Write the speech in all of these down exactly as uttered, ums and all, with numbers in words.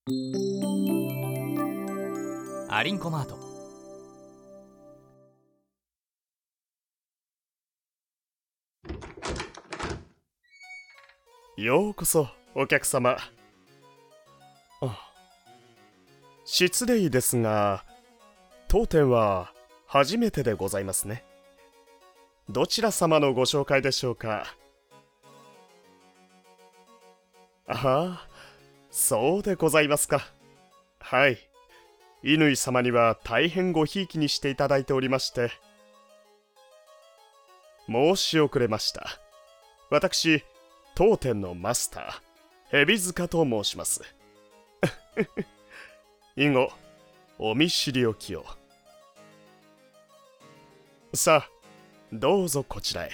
アリンコマート。 ようこそお客様。あ、失礼ですが、当店は初めてでございますね。どちら様のご紹介でしょうか？ああ、そうでございますか。はい。乾様には大変ごひいきにしていただいておりまして。申し遅れました。私、当店のマスター、蛇塚と申します。以後、お見知りおきを。さあ、どうぞこちらへ。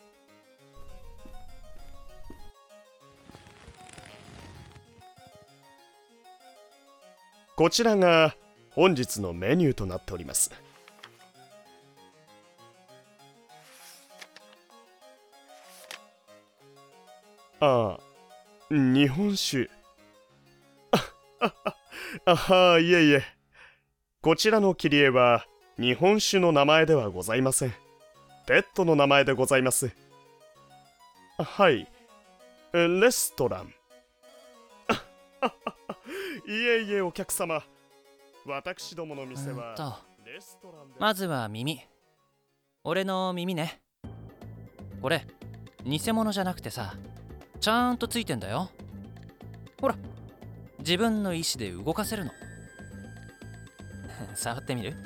こちらが本日のメニューとなっております。ああ、日本酒。あは、いえいえ。こちらの切り絵は日本酒の名前ではございません。ペットの名前でございます。はい。レストラン。いえいえ、お客様。私どもの店はレストランで。 まずは耳。俺の耳ね。これ偽物じゃなくてさ、ちゃんとついてんだよ。ほら、自分の意思で動かせるの。触ってみる？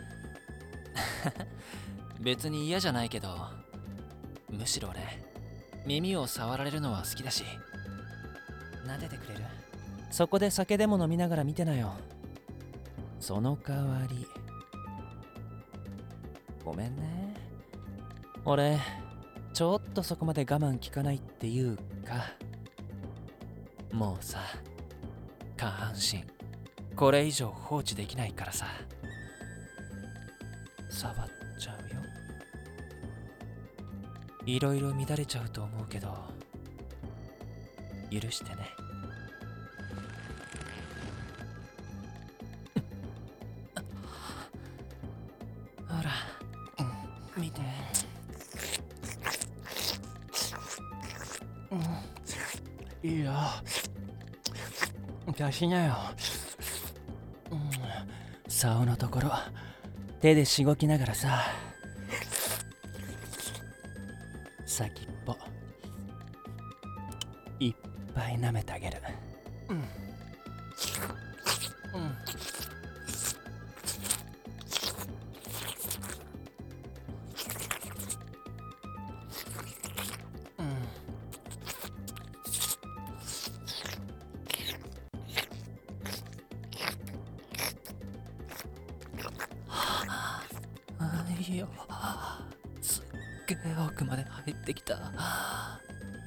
別に嫌じゃないけど、むしろ俺耳を触られるのは好きだし。撫でてくれる？そこで酒でも飲みながら見てなよ。その代わりごめんね。俺ちょっとそこまで我慢効かないっていうか、もうさ、下半身これ以上放置できないからさ、触っちゃうよ。いろいろ乱れちゃうと思うけど許してね。ほら、見て。いいよ、出しなよ。竿のところ手でしごきながらさ、先っぽいっぱい舐めてあげる。うん、うん、いいよ。すっげえ奥まで入ってきた。あ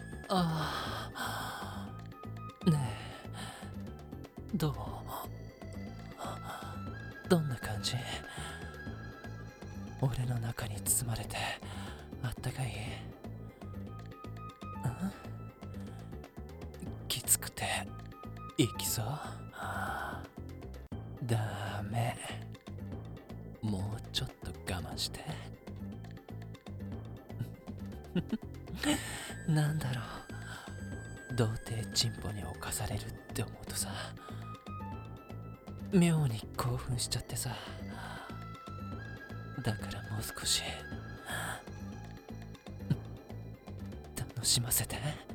あ、ねえ、どう？どんな感じ？俺の中に包まれてあったかい？きつくていきそう？ダメ、もうちょっと我慢して。なんだろう、童貞チンポに侵されるって思うとさ、妙に興奮しちゃってさ。だからもう少し楽しませて。